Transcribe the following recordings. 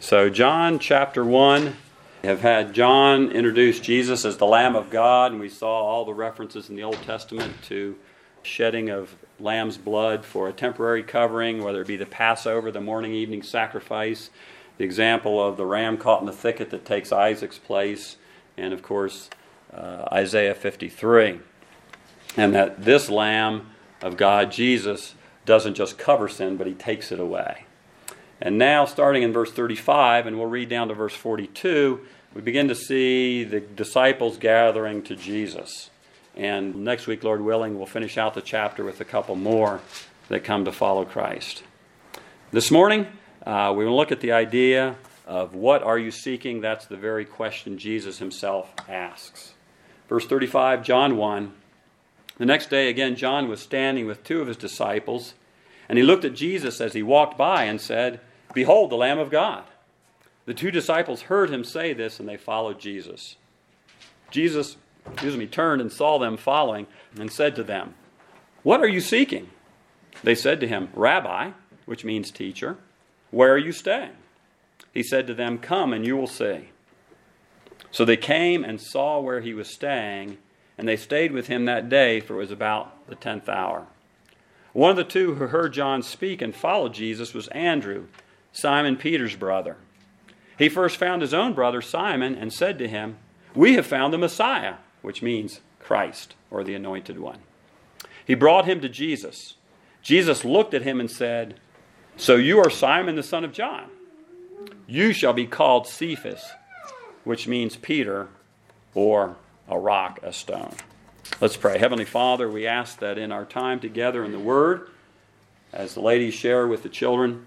So John chapter 1, we have had John introduce Jesus as the Lamb of God, and we saw all the references in the Old Testament to shedding of lamb's blood for a temporary covering, whether it be the Passover, the morning evening sacrifice, the example of the ram caught in the thicket that takes Isaac's place, and of course Isaiah 53. And that this Lamb of God, Jesus, doesn't just cover sin, but he takes it away. And now, starting in verse 35, and we'll read down to verse 42, we begin to see the disciples gathering to Jesus. And next week, Lord willing, we'll finish out the chapter with a couple more that come to follow Christ. This morning, we will look at the idea of what are you seeking? That's the very question Jesus himself asks. Verse 35, John 1. The next day, again, John was standing with two of his disciples, and he looked at Jesus as he walked by and said, "Behold, the Lamb of God." The two disciples heard him say this, and they followed Jesus. Jesus turned and saw them following and said to them, "What are you seeking?" They said to him, "Rabbi," which means teacher, "where are you staying?" He said to them, "Come and you will see." So they came and saw where he was staying, and they stayed with him that day, for it was about the 10th hour. One of the two who heard John speak and followed Jesus was Andrew, Simon Peter's brother. He first found his own brother Simon and said to him, "We have found the Messiah," which means Christ, or the Anointed One. He brought him to Jesus. Jesus looked at him and said, "So you are Simon the son of John. You shall be called Cephas," which means Peter, or a rock, a stone. Let's pray. Heavenly Father, we ask that in our time together in the Word, as the ladies share with the children,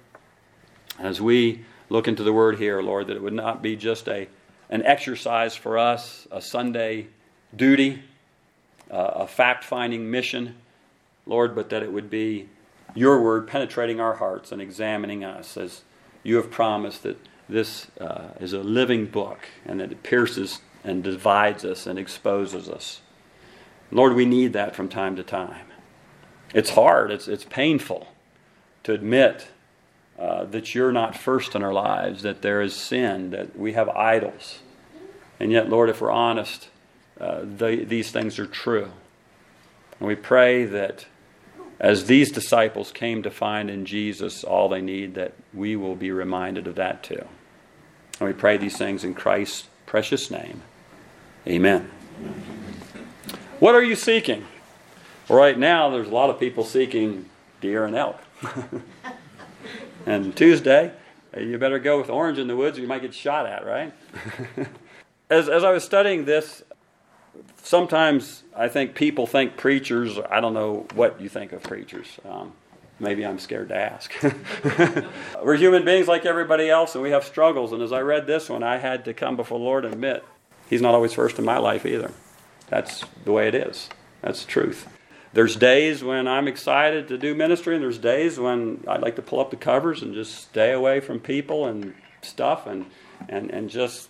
as we look into the Word here, Lord, that it would not be just an exercise for us, a Sunday duty, a fact-finding mission, Lord, but that it would be your Word penetrating our hearts and examining us, as you have promised that this is a living book and that it pierces and divides us and exposes us. Lord, we need that from time to time. It's hard, it's painful to admit that you're not first in our lives, that there is sin, that we have idols. And yet, Lord, if we're honest, these things are true. And we pray that as these disciples came to find in Jesus all they need, that we will be reminded of that too. And we pray these things in Christ's precious name. Amen. What are you seeking? Well, right now, there's a lot of people seeking deer and elk. And Tuesday, you better go with orange in the woods or you might get shot at, right? As I was studying this, sometimes I think people think preachers, I don't know what you think of preachers. Maybe I'm scared to ask. We're human beings like everybody else, and we have struggles. And as I read this one, I had to come before the Lord and admit, He's not always first in my life either. That's the way it is. That's the truth. There's days when I'm excited to do ministry, and there's days when I'd like to pull up the covers and just stay away from people and stuff and just,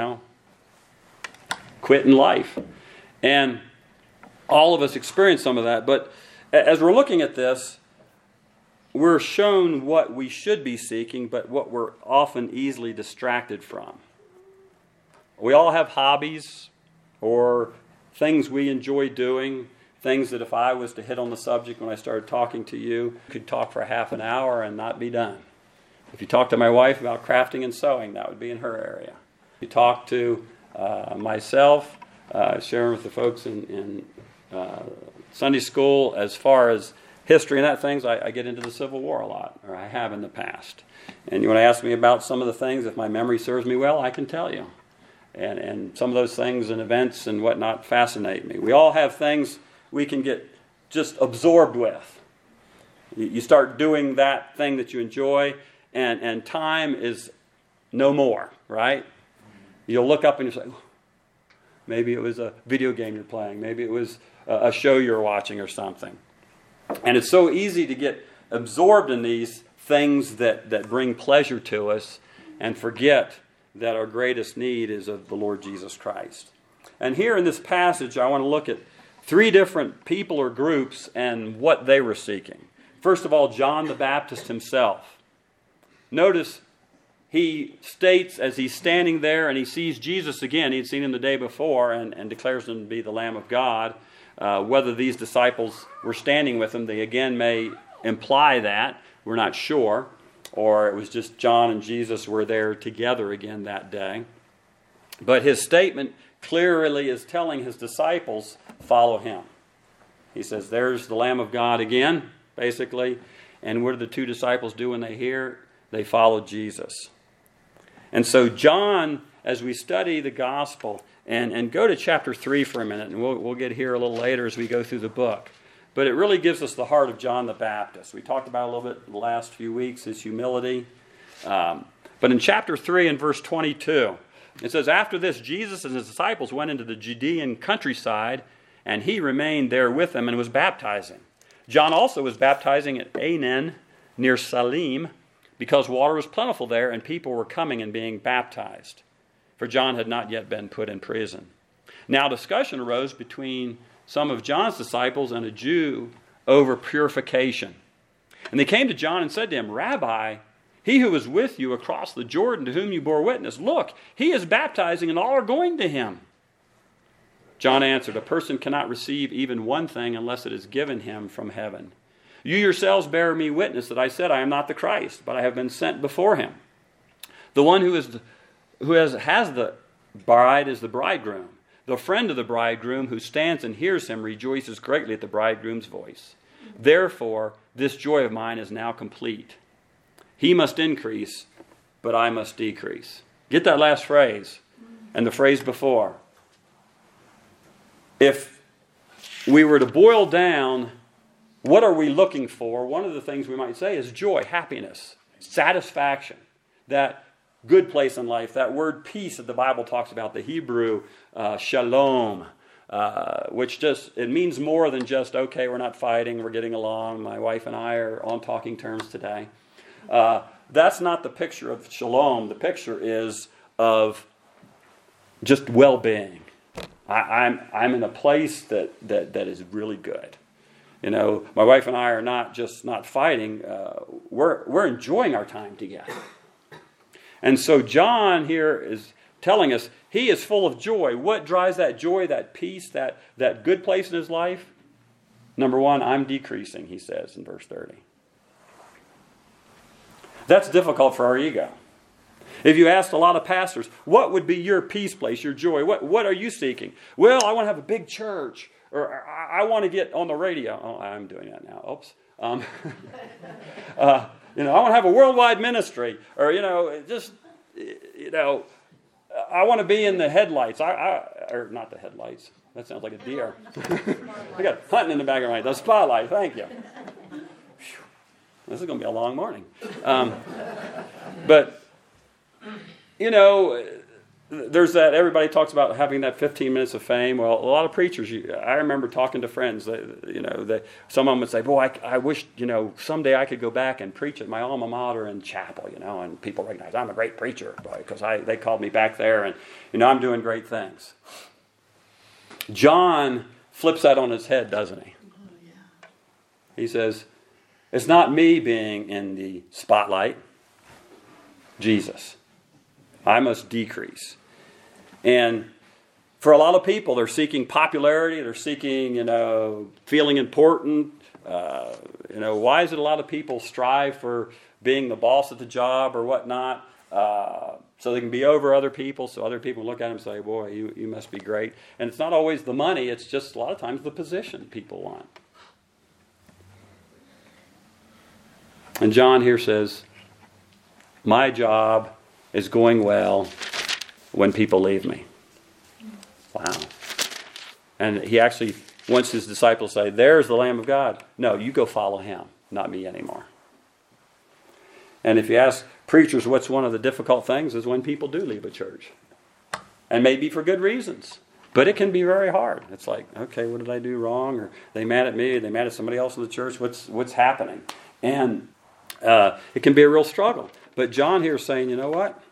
quit in life. And all of us experience some of that. But as we're looking at this, we're shown what we should be seeking, but what we're often easily distracted from. We all have hobbies or things we enjoy doing, things that if I was to hit on the subject when I started talking to you, could talk for half an hour and not be done. If you talk to my wife about crafting and sewing, that would be in her area. If you talk to myself, sharing with the folks in Sunday school as far as history and that things, I get into the Civil War a lot, or I have in the past. And you want to ask me about some of the things, if my memory serves me well, I can tell you. And some of those things and events and whatnot fascinate me. We all have things we can get just absorbed with. You start doing that thing that you enjoy, and time is no more, right? You'll look up and you say, maybe it was a video game you're playing. Maybe it was a show you're watching or something. And it's so easy to get absorbed in these things that bring pleasure to us and forget that our greatest need is of the Lord Jesus Christ. And here in this passage, I want to look at three different people or groups and what they were seeking. First of all, John the Baptist himself. Notice he states as he's standing there and he sees Jesus again, he'd seen him the day before, and declares him to be the Lamb of God. Whether these disciples were standing with him, they again may imply that. We're not sure. Or it was just John and Jesus were there together again that day. But his statement clearly is telling his disciples, follow him. He says, there's the Lamb of God again, basically. And what do the two disciples do when they hear? They follow Jesus. And so John, as we study the gospel, and go to chapter 3 for a minute, and we'll get here a little later as we go through the book. But it really gives us the heart of John the Baptist. We talked about it a little bit the last few weeks, his humility. But in chapter 3 and verse 22, it says, after this, Jesus and his disciples went into the Judean countryside, and he remained there with them and was baptizing. John also was baptizing at Aenon near Salim, because water was plentiful there, and people were coming and being baptized. For John had not yet been put in prison. Now discussion arose between some of John's disciples and a Jew over purification. And they came to John and said to him, Rabbi, he who was with you across the Jordan, to whom you bore witness, look, he is baptizing, and all are going to him. John answered, a person cannot receive even one thing unless it is given him from heaven. You yourselves bear me witness that I said I am not the Christ, but I have been sent before him. The one who has the bride is the bridegroom. The friend of the bridegroom who stands and hears him rejoices greatly at the bridegroom's voice. Therefore, this joy of mine is now complete. He must increase, but I must decrease. Get that last phrase and the phrase before. If we were to boil down what are we looking for, one of the things we might say is joy, happiness, satisfaction, that good place in life, that word peace that the Bible talks about, the Hebrew shalom, which it means more than just, okay, we're not fighting, we're getting along, my wife and I are on talking terms today. That's not the picture of shalom. The picture is of just well-being. I'm in a place that is really good. You know, my wife and I are not fighting. We're enjoying our time together. And so John here is telling us he is full of joy. What drives that joy, that peace, that good place in his life? Number one, I'm decreasing, he says in verse 30. That's difficult for our ego. If you asked a lot of pastors, what would be your peace place, your joy? What are you seeking? Well, I want to have a big church. Or I want to get on the radio. Oh, I'm doing that now. Oops. I want to have a worldwide ministry. Or, I want to be in the headlights. Or not the headlights. That sounds like a deer. I got hunting in the back of my mind. The spotlight. Thank you. Whew. This is going to be a long morning. But, there's that, everybody talks about having that 15 minutes of fame. Well, a lot of preachers, I remember talking to friends, some of them would say, boy, I wish, someday I could go back and preach at my alma mater in chapel, and people recognize I'm a great preacher, because they called me back there, and, I'm doing great things. John flips that on his head, doesn't he? He says, it's not me being in the spotlight, Jesus. I must decrease. And for a lot of people, they're seeking popularity. They're seeking, feeling important. Why is it a lot of people strive for being the boss at the job or whatnot, so they can be over other people, so other people look at them and say, boy, you must be great. And it's not always the money. It's just a lot of times the position people want. And John here says, my job is going well when people leave me. Wow. And he actually wants his disciples to say, there's the Lamb of God. No, you go follow him, not me anymore. And if you ask preachers what's one of the difficult things is when people do leave a church. And maybe for good reasons. But it can be very hard. It's like, okay, what did I do wrong? Or they mad at me? Are they mad at somebody else in the church? What's happening? And it can be a real struggle. But John here is saying, you know what?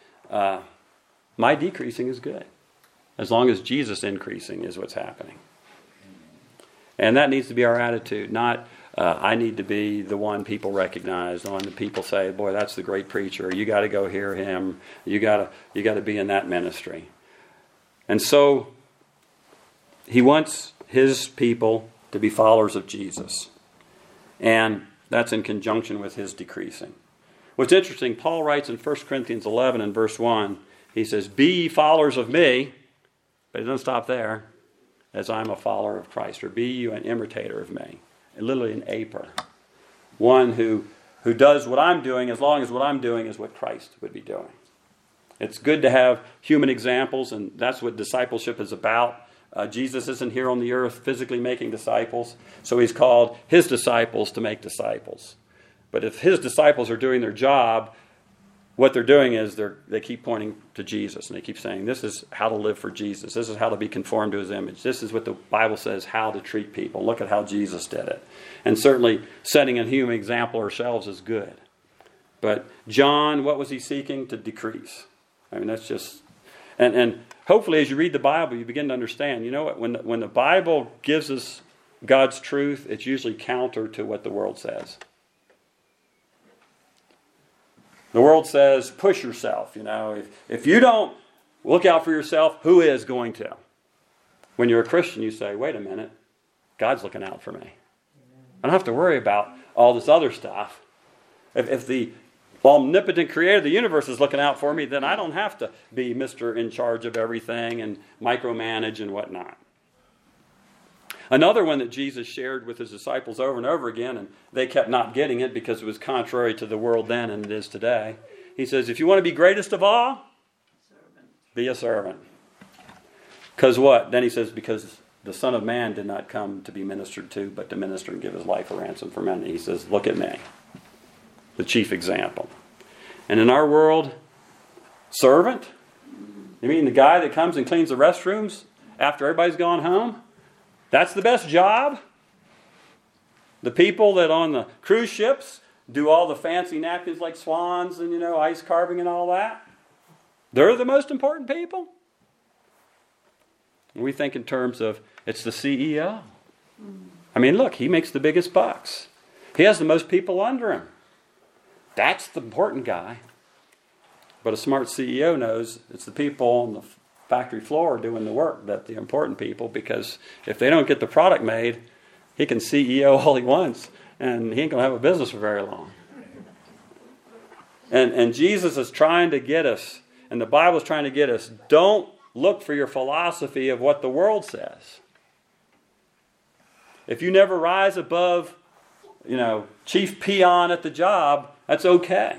My decreasing is good. As long as Jesus increasing is what's happening. And that needs to be our attitude. Not, I need to be the one people recognize, the one that people say, boy, that's the great preacher. You got to go hear him. You got to be in that ministry. And so he wants his people to be followers of Jesus. And that's in conjunction with his decreasing. What's interesting, Paul writes in 1 Corinthians 11 and verse 1, he says, be ye followers of me, but it doesn't stop there, as I'm a follower of Christ, or be you an imitator of me. Literally an aper. One who does what I'm doing as long as what I'm doing is what Christ would be doing. It's good to have human examples, and that's what discipleship is about. Jesus isn't here on the earth physically making disciples, so he's called his disciples to make disciples. But if his disciples are doing their job, what they're doing is they keep pointing to Jesus, and they keep saying, this is how to live for Jesus. This is how to be conformed to his image. This is what the Bible says, how to treat people. Look at how Jesus did it. And certainly setting a human example ourselves is good. But John, what was he seeking? To decrease. I mean, that's just... And hopefully as you read the Bible, you begin to understand, you know what, when the Bible gives us God's truth, it's usually counter to what the world says. The world says, push yourself. You know, if you don't look out for yourself, who is going to? When you're a Christian, you say, wait a minute, God's looking out for me. I don't have to worry about all this other stuff. If the omnipotent creator of the universe is looking out for me, then I don't have to be Mr. in charge of everything and micromanage and whatnot. Another one that Jesus shared with his disciples over and over again, and they kept not getting it because it was contrary to the world then and it is today. He says, if you want to be greatest of all, be a servant. Because what? Then he says, because the Son of Man did not come to be ministered to, but to minister and give his life a ransom for many. He says, look at me, the chief example. And in our world, servant? You mean the guy that comes and cleans the restrooms after everybody's gone home? That's the best job? The people that on the cruise ships do all the fancy napkins like swans and, ice carving and all that? They're the most important people? We think in terms of, it's the CEO. I mean, look, he makes the biggest bucks. He has the most people under him. That's the important guy. But a smart CEO knows it's the people on the factory floor doing the work that the important people, because if they don't get the product made, he can CEO all he wants, and he ain't going to have a business for very long. And Jesus is trying to get us, and the Bible is trying to get us, don't look for your philosophy of what the world says. If you never rise above, chief peon at the job, that's okay.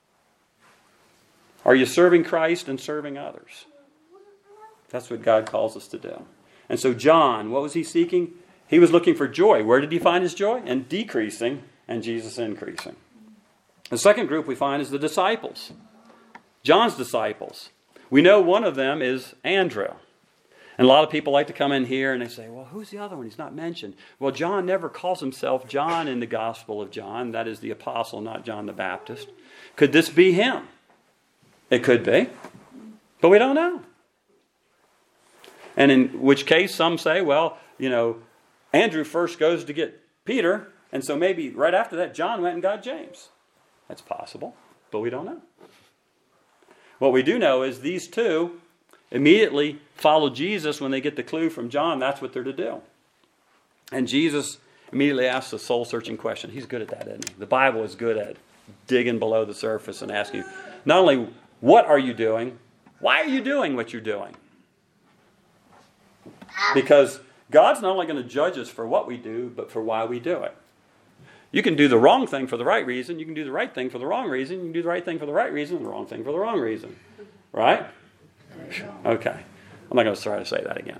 Are you serving Christ and serving others? That's what God calls us to do. And so John, what was he seeking? He was looking for joy. Where did he find his joy? In decreasing and Jesus increasing. The second group we find is the disciples. John's disciples. We know one of them is Andrew. And a lot of people like to come in here and they say, well, who's the other one? He's not mentioned. Well, John never calls himself John in the Gospel of John. That is the apostle, not John the Baptist. Could this be him? It could be. But we don't know. And in which case some say, well, Andrew first goes to get Peter, and so maybe right after that John went and got James. That's possible, but we don't know. What we do know is these two immediately follow Jesus when they get the clue from John. That's what they're to do. And Jesus immediately asks a soul-searching question. He's good at that, isn't he? The Bible is good at digging below the surface and asking, not only what are you doing, why are you doing what you're doing? Because God's not only going to judge us for what we do, but for why we do it. You can do the wrong thing for the right reason. You can do the right thing for the wrong reason. You can do the right thing for the right reason and the wrong thing for the wrong reason. Right? Okay. I'm not going to try to say that again.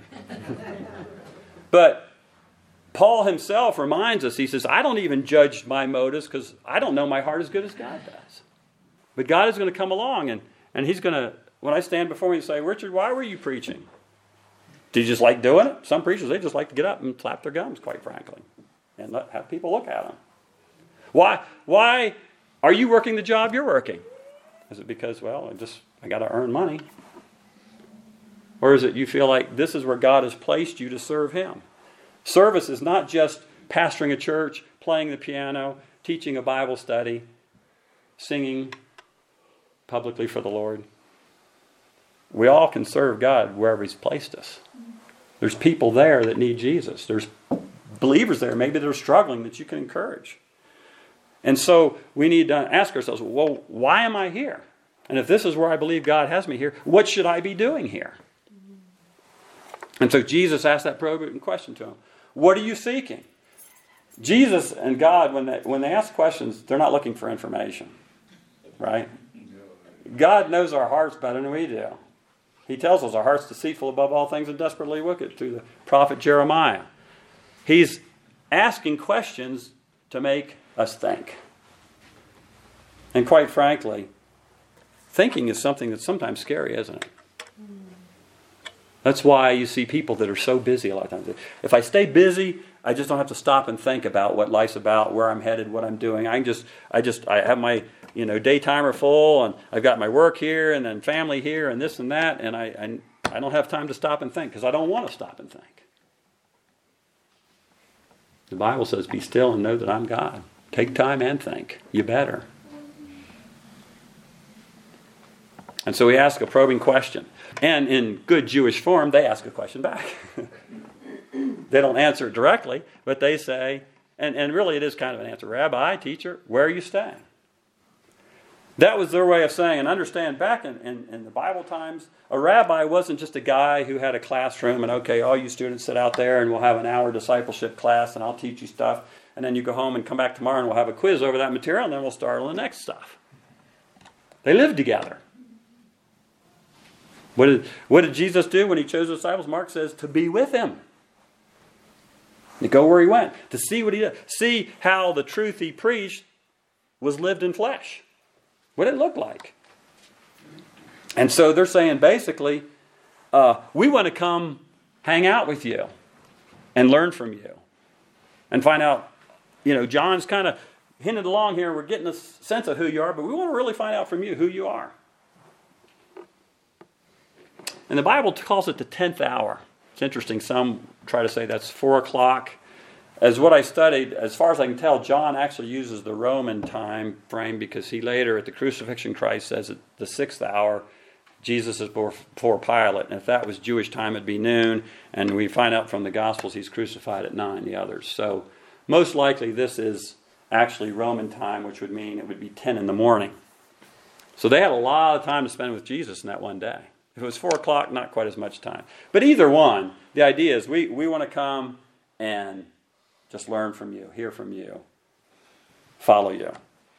But Paul himself reminds us, he says, I don't even judge my motives because I don't know my heart as good as God does. But God is going to come along and he's going to, when I stand before him and say, Richard, why were you preaching? Do you just like doing it? Some preachers, they just like to get up and slap their gums, quite frankly, and have people look at them. Why are you working the job you're working? Is it because, well, I got to earn money? Or is it you feel like this is where God has placed you to serve him? Service is not just pastoring a church, playing the piano, teaching a Bible study, singing publicly for the Lord. We all can serve God wherever He's placed us. There's people there that need Jesus. There's believers there, maybe they're struggling, that you can encourage. And so we need to ask ourselves, well, why am I here? And if this is where I believe God has me here, what should I be doing here? And so Jesus asked that probing question to him. What are you seeking? Jesus and God, when they ask questions, they're not looking for information. Right? God knows our hearts better than we do. He tells us our heart's deceitful above all things and desperately wicked through the prophet Jeremiah. He's asking questions to make us think. And quite frankly, thinking is something that's sometimes scary, isn't it? That's why you see people that are so busy a lot of times. If I stay busy, I just don't have to stop and think about what life's about, where I'm headed, what I'm doing. I have my day timer full, and I've got my work here, and then family here, and this and that, and I don't have time to stop and think because I don't want to stop and think. The Bible says, "Be still and know that I'm God." Take time and think. You better. And so we ask a probing question. And in good Jewish form, they ask a question back. They don't answer it directly, but they say, and really it is kind of an answer, "Rabbi, teacher, where are you staying?" That was their way of saying, and understand, back in the Bible times, a rabbi wasn't just a guy who had a classroom and, okay, all you students sit out there and we'll have an hour discipleship class and I'll teach you stuff. And then you go home and come back tomorrow and we'll have a quiz over that material and then we'll start on the next stuff. They lived together. What did Jesus do when He chose the disciples? Mark says, to be with Him. To go where He went. To see what He did. See how the truth He preached was lived in flesh. What it looked like. And so they're saying basically, we want to come hang out with you and learn from you. And find out, John's kind of hinted along here, we're getting a sense of who you are, but we want to really find out from you who you are. And the Bible calls it the 10th hour. It's interesting. Some try to say that's 4 o'clock. As what I studied, as far as I can tell, John actually uses the Roman time frame because he later at the crucifixion Christ says at the 6th hour, Jesus is before Pilate. And if that was Jewish time, it'd be noon. And we find out from the Gospels He's crucified at 9, the others. So most likely this is actually Roman time, which would mean it would be 10 in the morning. So they had a lot of time to spend with Jesus in that one day. If it was 4 o'clock, not quite as much time. But either one, the idea is we want to come and just learn from you, hear from you, follow you.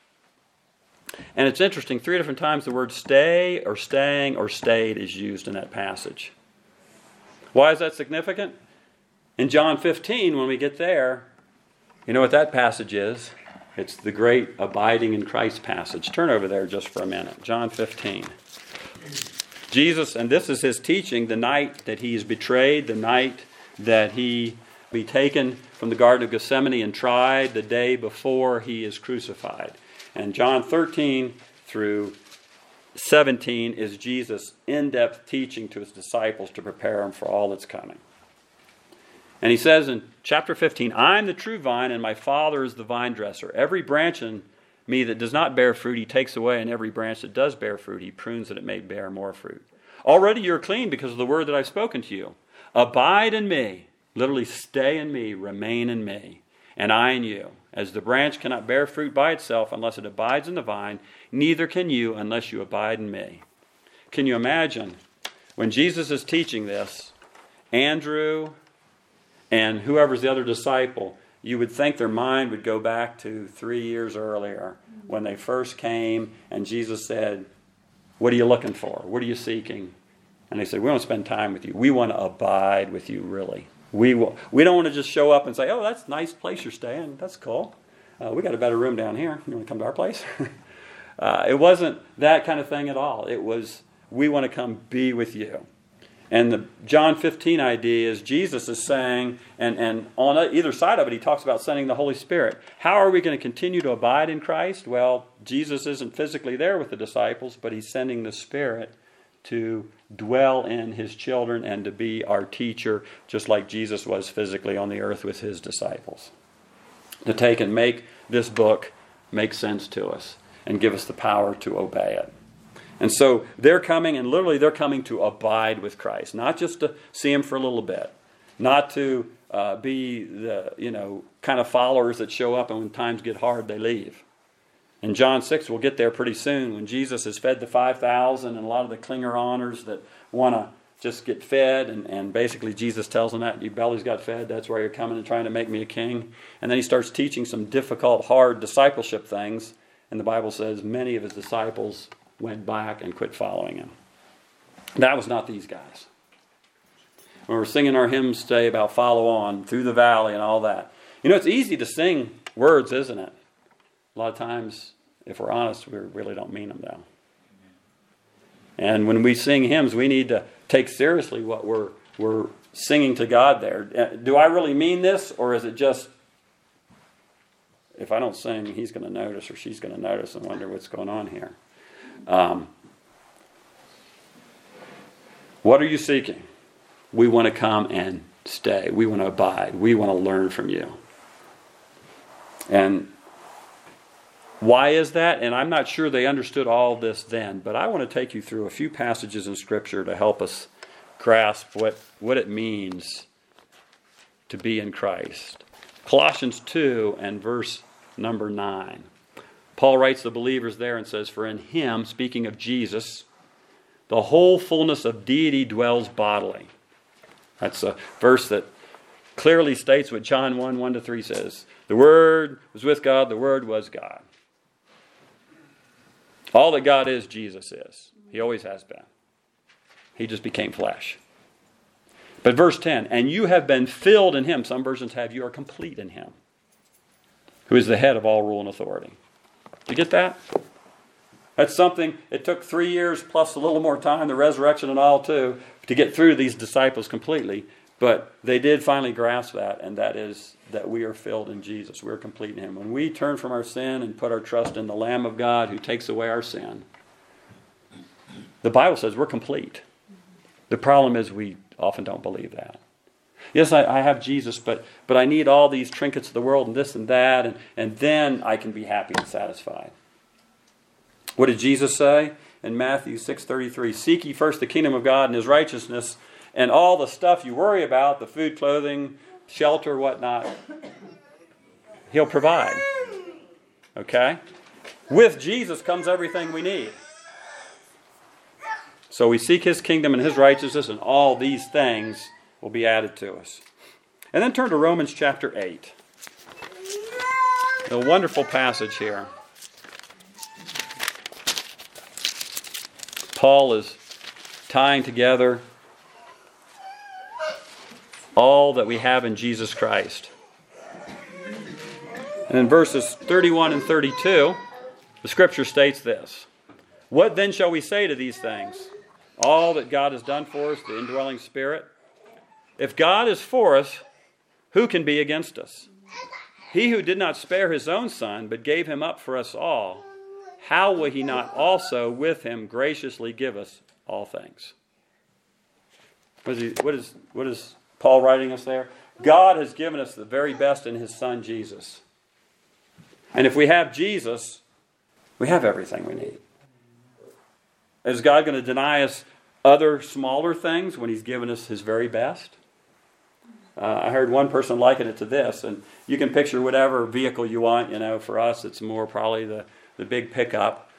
And it's interesting, 3 different times the word stay or staying or stayed is used in that passage. Why is that significant? In John 15, when we get there, you know what that passage is? It's the great abiding in Christ passage. Turn over there just for a minute. John 15. Jesus, and this is His teaching, the night that He is betrayed, the night that He be taken from the Garden of Gethsemane and tried, the day before He is crucified. And John 13 through 17 is Jesus' in-depth teaching to His disciples to prepare them for all that's coming. And He says in chapter 15, "I am the true vine, and my Father is the vine dresser. Every branch in me that does not bear fruit, He takes away, and every branch that does bear fruit, He prunes that it may bear more fruit. Already you're clean because of the word that I've spoken to you. Abide in me," literally stay in me, remain in me, "and I in you. As the branch cannot bear fruit by itself unless it abides in the vine, neither can you unless you abide in me." Can you imagine when Jesus is teaching this, Andrew and whoever's the other disciple, you would think their mind would go back to 3 years earlier when they first came and Jesus said, "What are you looking for? What are you seeking?" And they said, "We want to spend time with you. We want to abide with you, really. We don't want to just show up and say, 'Oh, that's a nice place you're staying. That's cool. We got a better room down here. You want to come to our place?'" It wasn't that kind of thing at all. It was, we want to come be with you. And the John 15 idea is Jesus is saying, and on either side of it, He talks about sending the Holy Spirit. How are we going to continue to abide in Christ? Well, Jesus isn't physically there with the disciples, but He's sending the Spirit to dwell in His children and to be our teacher, just like Jesus was physically on the earth with His disciples. to take and make this book make sense to us and give us the power to obey it. And so they're coming, and literally they're coming to abide with Christ, not just to see him for a little bit, not to be the kind of followers that show up and when times get hard they leave. In John 6, we'll get there pretty soon, when Jesus has fed the 5,000 and a lot of the clinger-oners that want to just get fed, and basically Jesus tells them that your belly's got fed, that's why you're coming and trying to make me a king. And then he starts teaching some difficult, hard discipleship things, and the Bible says many of his disciples went back and quit following him. That was not these guys. When we're singing our hymns today about follow on through the valley and all that, it's easy to sing words, isn't it? A lot of times, if we're honest, we really don't mean them though. And when we sing hymns, we need to take seriously what we're singing to God there. Do I really mean this, or is it just, if I don't sing, he's going to notice or she's going to notice and wonder what's going on here? What are you seeking? We want to come and stay. We want to abide. We want to learn from you. And why is that? And I'm not sure they understood all this then, but I want to take you through a few passages in Scripture to help us grasp what it means to be in Christ. Colossians 2 and verse number 9. Paul writes the believers there and says, "For in him," speaking of Jesus, "the whole fullness of deity dwells bodily." That's a verse that clearly states what John 1, 1-3 says. The Word was with God, the Word was God. All that God is, Jesus is. He always has been. He just became flesh. But verse 10, "And you have been filled in him." Some versions have, "You are complete in him, who is the head of all rule and authority." Did you get that? That's something, it took 3 years plus a little more time, the resurrection and all too, to get through these disciples completely. But they did finally grasp that, and that is that we are filled in Jesus. We're complete in him. When we turn from our sin and put our trust in the Lamb of God who takes away our sin, the Bible says we're complete. The problem is we often don't believe that. Yes, I have Jesus, but I need all these trinkets of the world and this and that, and then I can be happy and satisfied. What did Jesus say in Matthew 6:33? "Seek ye first the kingdom of God and his righteousness, and all the stuff you worry about, the food, clothing, shelter, whatnot, he'll provide." Okay? With Jesus comes everything we need. So we seek his kingdom and his righteousness, and all these things will be added to us. And then turn to Romans chapter 8. A wonderful passage here. Paul is tying together all that we have in Jesus Christ. And in verses 31 and 32, the Scripture states this: "What then shall we say to these things? All that God has done for us, the indwelling Spirit. If God is for us, who can be against us? He who did not spare his own Son, but gave him up for us all, how will he not also with him graciously give us all things?" What is Paul writing us there? God has given us the very best in his Son, Jesus. And if we have Jesus, we have everything we need. Is God going to deny us other smaller things when he's given us his very best? I heard one person liken it to this, and you can picture whatever vehicle you want. For us, it's more probably the big pickup.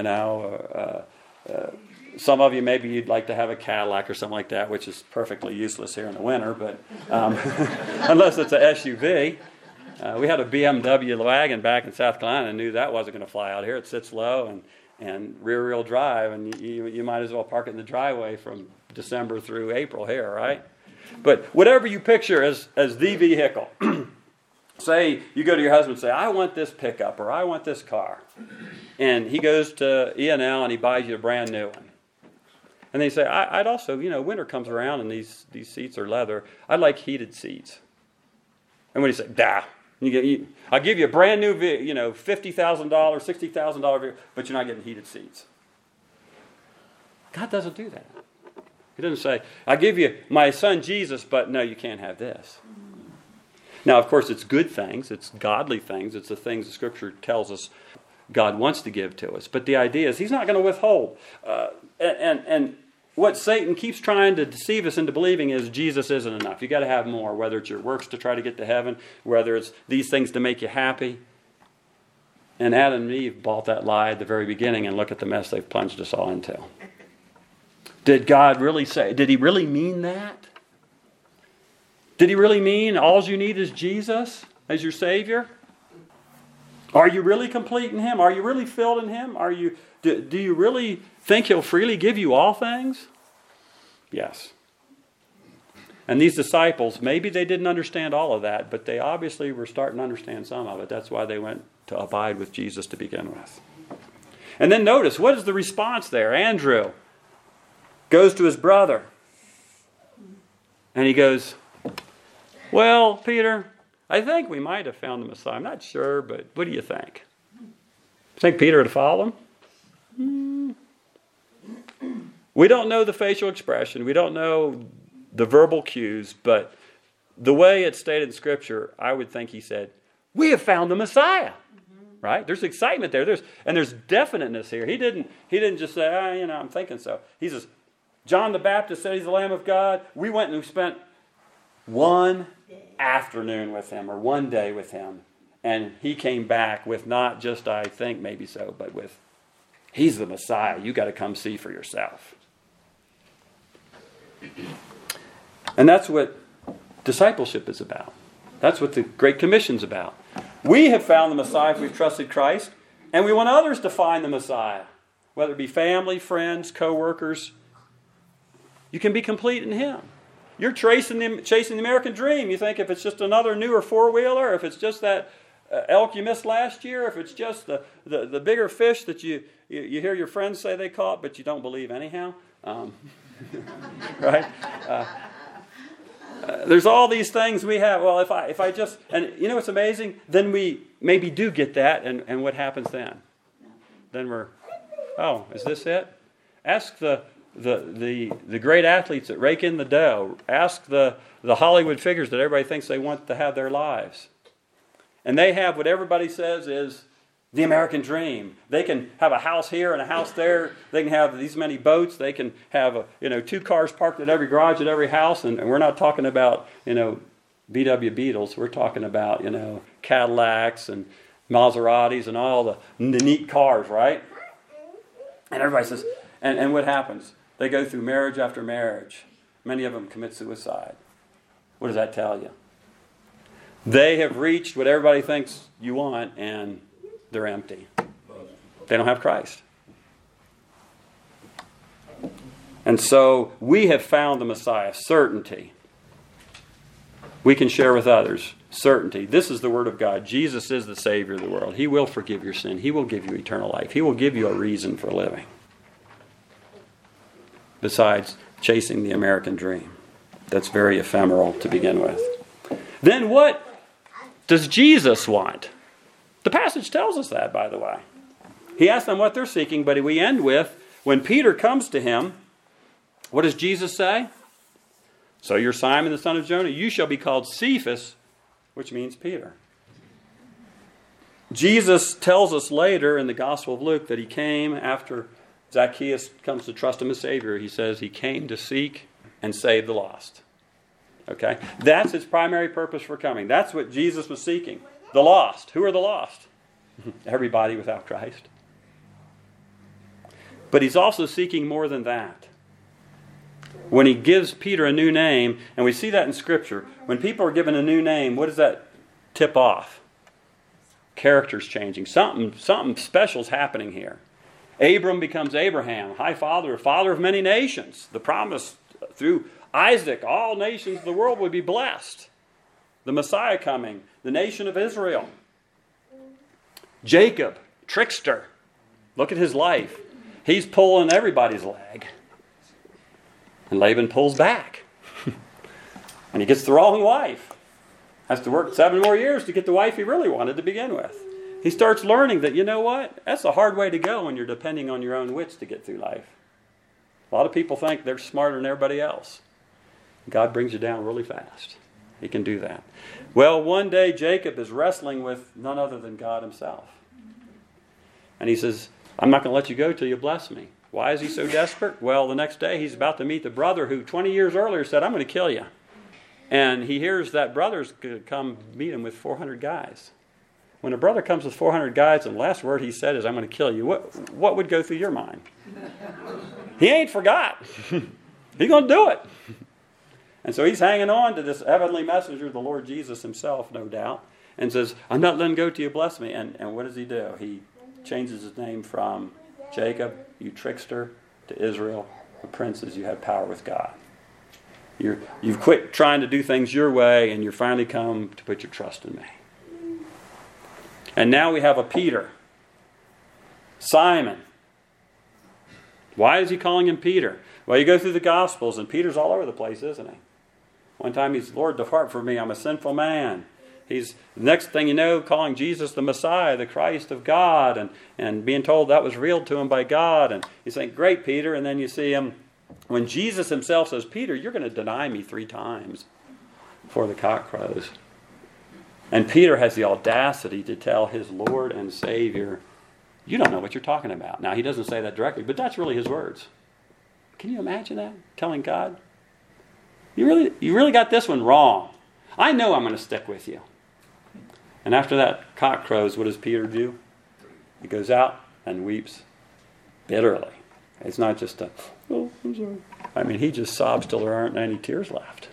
Some of you, maybe you'd like to have a Cadillac or something like that, which is perfectly useless here in the winter, but unless it's an SUV. We had a BMW wagon back in South Carolina and knew that wasn't going to fly out here. It sits low and rear-wheel drive, and you might as well park it in the driveway from December through April here, right? But whatever you picture as the vehicle, say you go to your husband and say, "I want this pickup," or "I want this car," and he goes to E&L and he buys you a brand new one. And they say, I'd also, winter comes around and these seats are leather. I'd like heated seats. And when you say, I'll give you a brand new, $50,000, $60,000 vehicle, but you're not getting heated seats. God doesn't do that. He doesn't say, "I give you my Son Jesus, but no, you can't have this." Now, of course, it's good things. It's godly things. It's the things the Scripture tells us God wants to give to us. But the idea is He's not going to withhold. And what Satan keeps trying to deceive us into believing is Jesus isn't enough. You've got to have more, whether it's your works to try to get to heaven, whether it's these things to make you happy. And Adam and Eve bought that lie at the very beginning, and look at the mess they've plunged us all into. Did God really say, did He really mean that? Did He really mean all you need is Jesus as your Savior? Are you really complete in Him? Are you really filled in Him? Do you really think He'll freely give you all things? Yes. And these disciples, maybe they didn't understand all of that, but they obviously were starting to understand some of it. That's why they went to abide with Jesus to begin with. And then notice, what is the response there? Andrew goes to his brother. And he goes, well, Peter, I think we might have found the Messiah. I'm not sure, but what do you think? Think Peter would follow him? We don't know the facial expression. We don't know the verbal cues, but the way it's stated in Scripture, I would think he said, we have found the Messiah. Right? There's excitement there. There's definiteness here. He didn't just say, I'm thinking so. He says, John the Baptist said he's the Lamb of God. We went and we spent one afternoon with him, or one day with him. And he came back with not just, I think, maybe so, but with, he's the Messiah. You got to come see for yourself. And that's what discipleship is about. That's what the Great Commission's about. We have found the Messiah if we've trusted Christ, and we want others to find the Messiah, whether it be family, friends, co-workers. You can be complete in Him. You're chasing the American dream. You think if it's just another newer four-wheeler, if it's just that elk you missed last year, if it's just the bigger fish that you hear your friends say they caught, but you don't believe anyhow. Right? There's all these things we have. Well, if I just, and you know what's amazing? Then we maybe do get that, and what happens then? Then we're, is this it? Ask the great athletes that rake in the dough. Ask the Hollywood figures that everybody thinks they want to have their lives. And they have what everybody says is the American dream. They can have a house here and a house there. They can have these many boats. They can have 2 cars parked at every garage at every house. And we're not talking about VW Beetles. We're talking about Cadillacs and Maseratis and all the neat cars, right? And everybody says, and what happens? They go through marriage after marriage. Many of them commit suicide. What does that tell you? They have reached what everybody thinks you want, and they're empty. They don't have Christ. And so we have found the Messiah, certainty. We can share with others, certainty. This is the Word of God. Jesus is the Savior of the world. He will forgive your sin. He will give you eternal life. He will give you a reason for living. Besides chasing the American dream. That's very ephemeral to begin with. Then what does Jesus want? The passage tells us that, by the way. He asked them what they're seeking, but we end with, when Peter comes to him, what does Jesus say? So you're Simon the son of Jonah. You shall be called Cephas, which means Peter. Jesus tells us later in the Gospel of Luke that He came after Zacchaeus comes to trust Him as Savior. He says He came to seek and save the lost. Okay? That's His primary purpose for coming. That's what Jesus was seeking. The lost. Who are the lost? Everybody without Christ. But He's also seeking more than that. When He gives Peter a new name, and we see that in Scripture, when people are given a new name, what does that tip off? Character's changing. Something special's happening here. Abram becomes Abraham, high father, father of many nations. The promise through Isaac, all nations of the world would be blessed. The Messiah coming, the nation of Israel. Jacob, trickster. Look at his life. He's pulling everybody's leg. And Laban pulls back. And he gets the wrong wife. Has to work 7 more years to get the wife he really wanted to begin with. He starts learning that, you know what? That's a hard way to go when you're depending on your own wits to get through life. A lot of people think they're smarter than everybody else. God brings you down really fast. He can do that. Well, one day Jacob is wrestling with none other than God himself. And he says, I'm not going to let you go till you bless me. Why is he so desperate? Well, the next day he's about to meet the brother who 20 years earlier said, I'm going to kill you. And he hears that brother's going to come meet him with 400 guys. When a brother comes with 400 guys and the last word he said is, I'm going to kill you, what would go through your mind? He ain't forgot. He's going to do it. And so he's hanging on to this heavenly messenger, the Lord Jesus himself, no doubt, and says, I'm not letting go till you bless me. And what does he do? He changes his name from Jacob, you trickster, to Israel, the princes, you have power with God. You've quit trying to do things your way, and you're finally come to put your trust in me. And now we have a Peter. Simon. Why is he calling him Peter? Well, you go through the Gospels, and Peter's all over the place, isn't he? One time he's, Lord, depart from me, I'm a sinful man. He's, the next thing you know, calling Jesus the Messiah, the Christ of God, and being told that was revealed to him by God. And you think, great, Peter. And then you see him, when Jesus himself says, Peter, you're going to deny me 3 times before the cock crows. And Peter has the audacity to tell his Lord and Savior, you don't know what you're talking about. Now, he doesn't say that directly, but that's really his words. Can you imagine that? Telling God, you really got this one wrong. I know I'm going to stick with you. And after that cock crows, what does Peter do? He goes out and weeps bitterly. It's not just a, oh, I'm sorry. I mean, he just sobs till there aren't any tears left.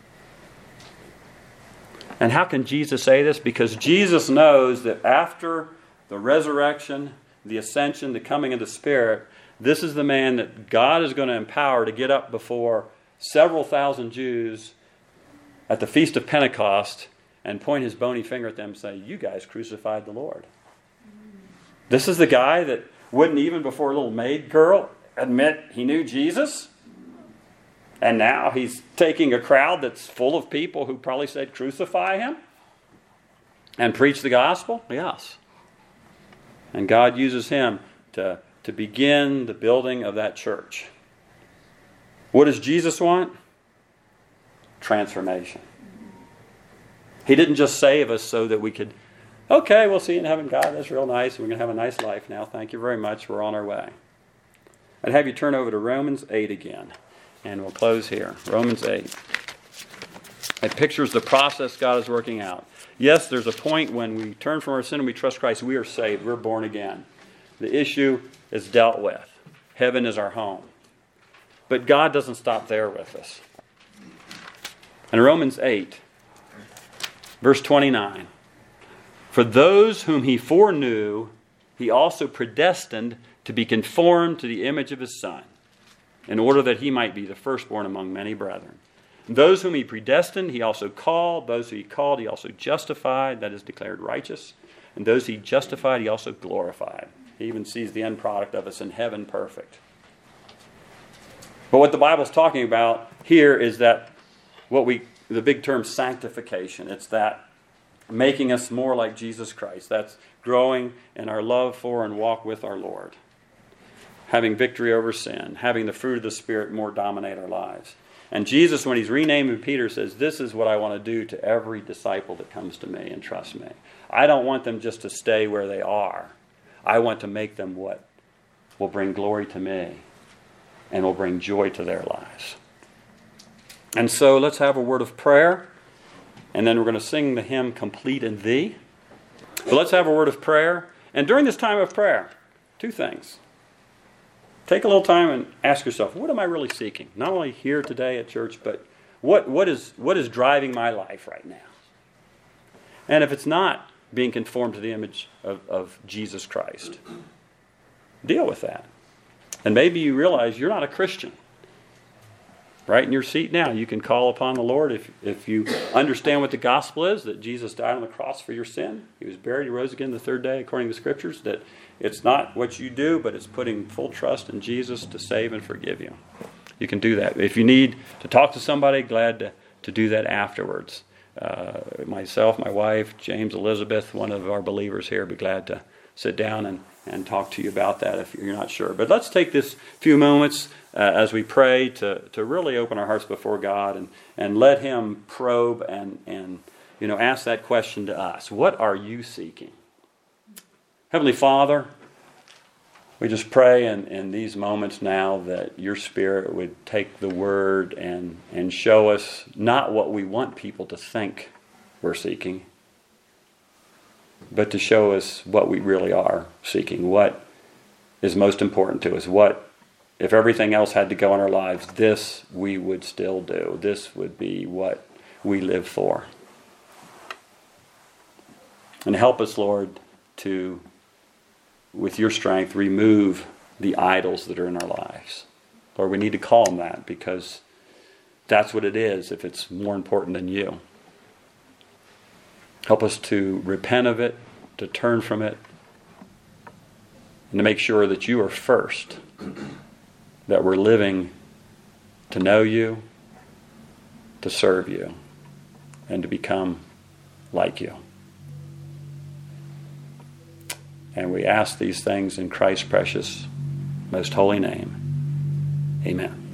And how can Jesus say this? Because Jesus knows that after the resurrection, the ascension, the coming of the Spirit, this is the man that God is going to empower to get up before several thousand Jews at the Feast of Pentecost and point his bony finger at them and say, you guys crucified the Lord. This is the guy that wouldn't even before a little maid girl admit he knew Jesus. And now he's taking a crowd that's full of people who probably said crucify him and preach the gospel. Yes. And God uses him to begin the building of that church. What does Jesus want? Transformation. He didn't just save us so that we could, okay, we'll see you in heaven, God, that's real nice. We're going to have a nice life now. Thank you very much. We're on our way. I'd have you turn over to Romans 8 again. And we'll close here. Romans 8. It pictures the process God is working out. Yes, there's a point when we turn from our sin and we trust Christ. We are saved. We're born again. The issue is dealt with. Heaven is our home. But God doesn't stop there with us. In Romans 8, verse 29, for those whom he foreknew, he also predestined to be conformed to the image of his Son, in order that he might be the firstborn among many brethren. Those whom he predestined, he also called. Those who he called, he also justified, that is, declared righteous. And those he justified, he also glorified. He even sees the end product of us in heaven perfect. But what the Bible's talking about here is that the big term sanctification. It's that making us more like Jesus Christ. That's growing in our love for and walk with our Lord. Having victory over sin, having the fruit of the Spirit more dominate our lives. And Jesus, when he's renaming Peter, says, this is what I want to do to every disciple that comes to me and trusts me. I don't want them just to stay where they are. I want to make them what will bring glory to me and will bring joy to their lives. And so let's have a word of prayer, and then we're going to sing the hymn, Complete in Thee. But let's have a word of prayer. And during this time of prayer, 2 things. Take a little time and ask yourself, what am I really seeking? Not only here today at church, but what is driving my life right now? And if it's not being conformed to the image of Jesus Christ, deal with that. And maybe you realize you're not a Christian. Right in your seat now, you can call upon the Lord if you understand what the gospel is, that Jesus died on the cross for your sin. He was buried, he rose again the 3rd day according to the Scriptures, that it's not what you do, but it's putting full trust in Jesus to save and forgive you. You can do that. If you need to talk to somebody, glad to do that afterwards. Myself, my wife, James, Elizabeth, one of our believers here, be glad to sit down and talk to you about that if you're not sure. But let's take this few moments as we pray to really open our hearts before God and let Him probe and ask that question to us. What are you seeking? Heavenly Father, we just pray in these moments now that your Spirit would take the Word and show us not what we want people to think we're seeking, but to show us what we really are seeking, what is most important to us, what, if everything else had to go in our lives, this we would still do. This would be what we live for. And help us, Lord, to, with your strength, remove the idols that are in our lives. Lord, we need to call them that because that's what it is if it's more important than you. Help us to repent of it, to turn from it, and to make sure that you are first, that we're living to know you, to serve you, and to become like you. And we ask these things in Christ's precious, most holy name. Amen.